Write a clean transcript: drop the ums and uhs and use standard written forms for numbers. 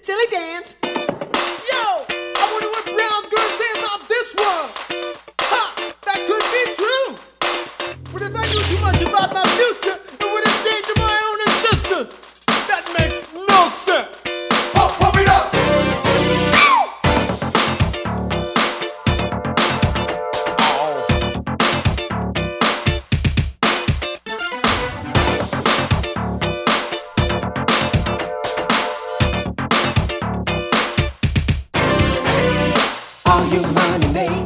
Silly dance. Yo, I wonder what Brown's gonna say about this one. Ha! That could be true. But if I knew too much about my future, it would endanger my own existence. That makes no sense. Pump it up. All you money makers